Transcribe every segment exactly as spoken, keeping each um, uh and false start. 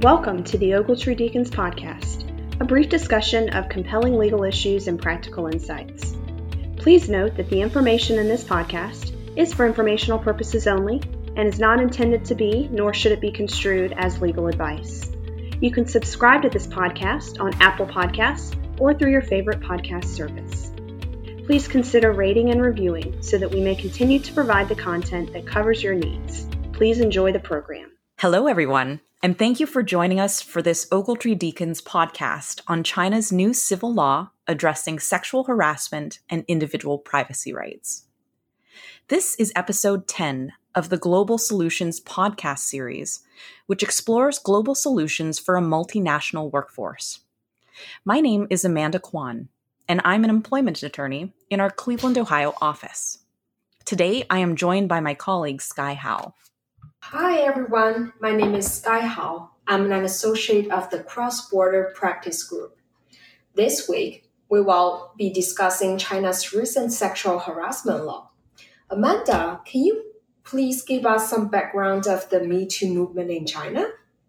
Welcome to the Ogletree Deacons Podcast, a brief discussion of compelling legal issues and practical insights. Please note that the information in this podcast is for informational purposes only and is not intended to be, nor should it be construed as legal advice. You can subscribe to this podcast on Apple Podcasts or through your favorite podcast service. Please consider rating and reviewing so that we may continue to provide the content that covers your needs. Please enjoy the program. Hello, everyone, and thank you for joining us for this Ogletree Deacons podcast on China's new civil law addressing sexual harassment and individual privacy rights. This is episode ten of the Global Solutions podcast series, which explores global solutions for a multinational workforce. My name is Amanda Kwan, and I'm an employment attorney in our Cleveland, Ohio office. Today, I am joined by my colleague, Sky Hao. Hi, everyone. My name is Sky Hao. I'm an associate of the Cross-Border Practice Group. This week, we will be discussing China's recent sexual harassment law. Amanda, can you please give us some background of the Me Too movement in China?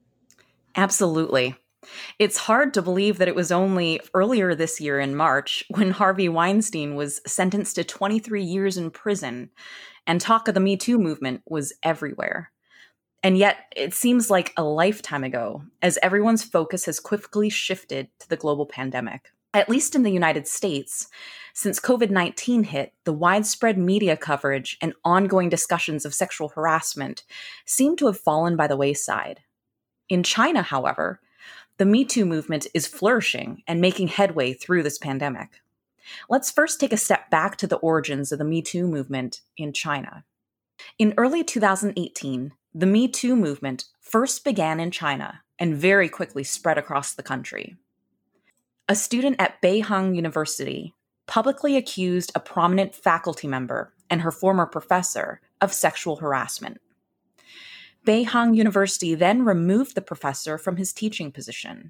Absolutely. It's hard to believe that it was only earlier this year in March when Harvey Weinstein was sentenced to twenty-three years in prison, and talk of the Me Too movement was everywhere. And yet, it seems like a lifetime ago, as everyone's focus has quickly shifted to the global pandemic. At least in the United States, since covid nineteen hit, the widespread media coverage and ongoing discussions of sexual harassment seem to have fallen by the wayside. In China, however, the Me Too movement is flourishing and making headway through this pandemic. Let's first take a step back to the origins of the Me Too movement in China. In early two thousand eighteen, the Me Too movement first began in China and very quickly spread across the country. A student at Beihang University publicly accused a prominent faculty member and her former professor of sexual harassment. Beihang University then removed the professor from his teaching position.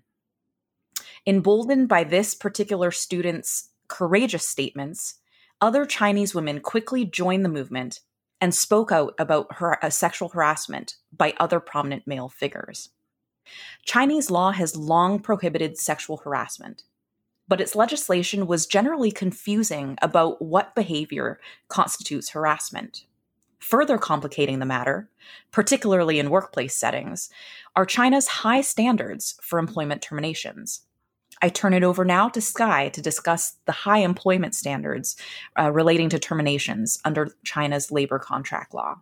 Emboldened by this particular student's courageous statements, other Chinese women quickly joined the movement and spoke out about her, uh, sexual harassment by other prominent male figures. Chinese law has long prohibited sexual harassment, but its legislation was generally confusing about what behavior constitutes harassment. Further complicating the matter, particularly in workplace settings, are China's high standards for employment terminations. I turn it over now to Sky to discuss the high employment standards uh, relating to terminations under China's labor contract law.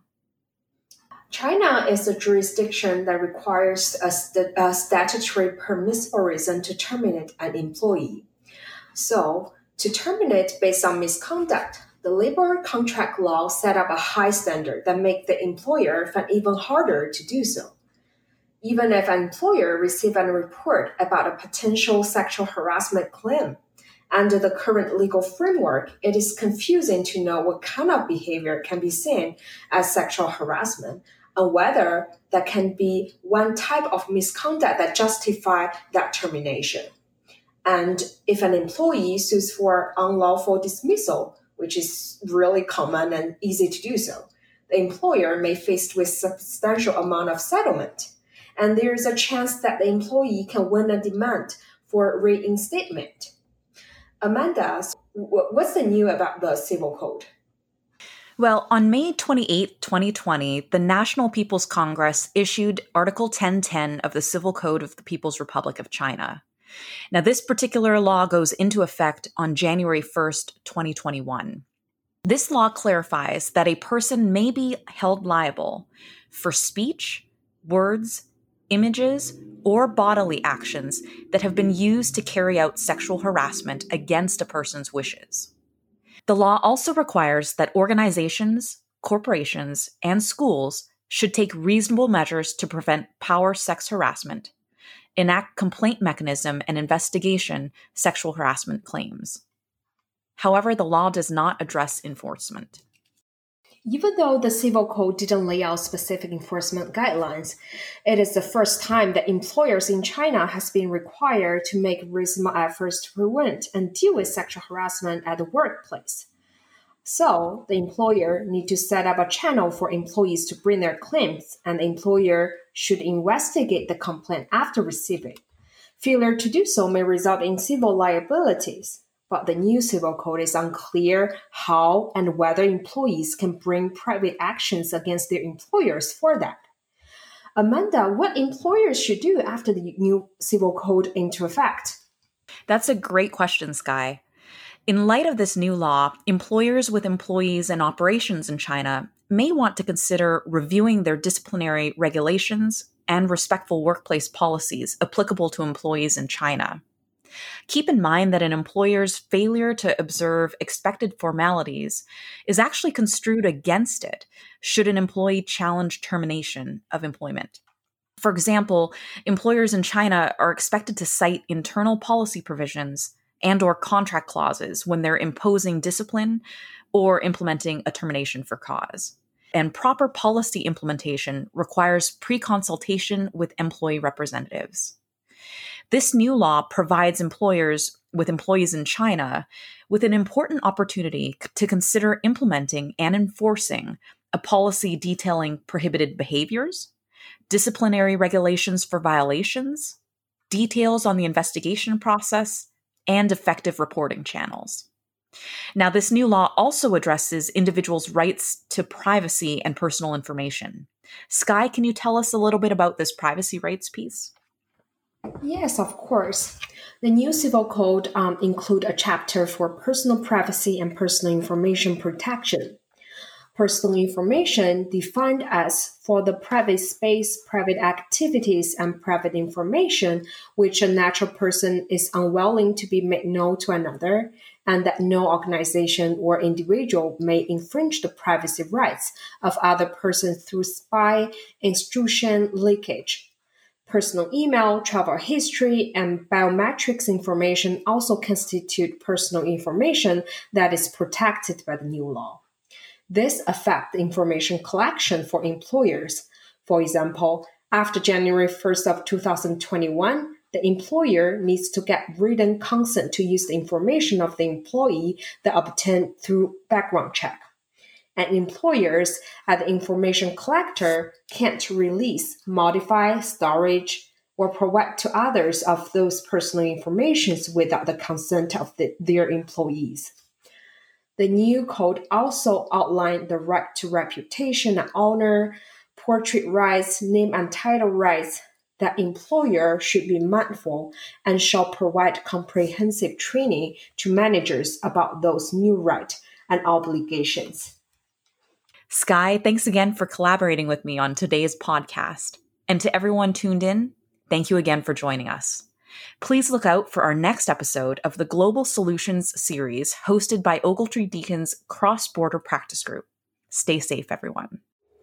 China is a jurisdiction that requires a, st- a statutory permissible reason to terminate an employee. So, to terminate based on misconduct, the labor contract law set up a high standard that makes the employer find it even harder to do so. Even if an employer receives a report about a potential sexual harassment claim, under the current legal framework, it is confusing to know what kind of behavior can be seen as sexual harassment and whether that can be one type of misconduct that justifies that termination. And if an employee sues for unlawful dismissal, which is really common and easy to do so, the employer may face with substantial amount of settlement. And there is a chance that the employee can win a demand for reinstatement. Amanda, what's the new about the Civil Code? Well, on May twenty-eighth, twenty twenty, the National People's Congress issued Article ten ten of the Civil Code of the People's Republic of China. Now, this particular law goes into effect on January first, twenty twenty-one. This law clarifies that a person may be held liable for speech, words, images, or bodily actions that have been used to carry out sexual harassment against a person's wishes. The law also requires that organizations, corporations, and schools should take reasonable measures to prevent power sex harassment, enact complaint mechanism and investigation sexual harassment claims. However, the law does not address enforcement. Even though the Civil Code didn't lay out specific enforcement guidelines, it is the first time that employers in China has been required to make reasonable efforts to prevent and deal with sexual harassment at the workplace. So the employer need to set up a channel for employees to bring their claims, and the employer should investigate the complaint after receiving. Failure to do so may result in civil liabilities, but the new civil code is unclear how and whether employees can bring private actions against their employers for that. Amanda, what employers should do after the new civil code into effect? That's a great question, Sky. In light of this new law, employers with employees and operations in China may want to consider reviewing their disciplinary regulations and respectful workplace policies applicable to employees in China. Keep in mind that an employer's failure to observe expected formalities is actually construed against it should an employee challenge termination of employment. For example, employers in China are expected to cite internal policy provisions and or contract clauses when they're imposing discipline or implementing a termination for cause. And proper policy implementation requires pre-consultation with employee representatives. This new law provides employers with employees in China with an important opportunity to consider implementing and enforcing a policy detailing prohibited behaviors, disciplinary regulations for violations, details on the investigation process, and effective reporting channels. Now, this new law also addresses individuals' rights to privacy and personal information. Sky, can you tell us a little bit about this privacy rights piece? Yes, of course. The new civil code um, include a chapter for personal privacy and personal information protection. Personal information defined as for the private space, private activities, and private information which a natural person is unwilling to be made known to another, and that no organization or individual may infringe the privacy rights of other persons through spy, intrusion, leakage. Personal email, travel history, and biometrics information also constitute personal information that is protected by the new law. This affects information collection for employers. For example, after January first of two thousand twenty-one, the employer needs to get written consent to use the information of the employee that obtained through background check. And employers at the information collector can't release, modify, storage, or provide to others of those personal information without the consent of the, their employees. The new code also outlined the right to reputation and honor, portrait rights, name and title rights that employer should be mindful and shall provide comprehensive training to managers about those new rights and obligations. Sky, thanks again for collaborating with me on today's podcast. And to everyone tuned in, thank you again for joining us. Please look out for our next episode of the Global Solutions series hosted by Ogletree Deacon's Cross-Border Practice Group. Stay safe, everyone.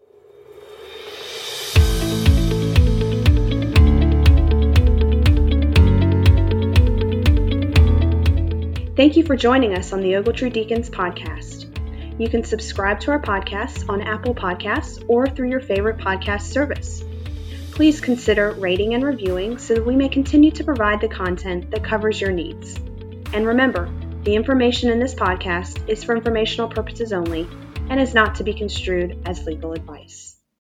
Thank you for joining us on the Ogletree Deacons podcast. You can subscribe to our podcast on Apple Podcasts or through your favorite podcast service. Please consider rating and reviewing so that we may continue to provide the content that covers your needs. And remember, the information in this podcast is for informational purposes only and is not to be construed as legal advice.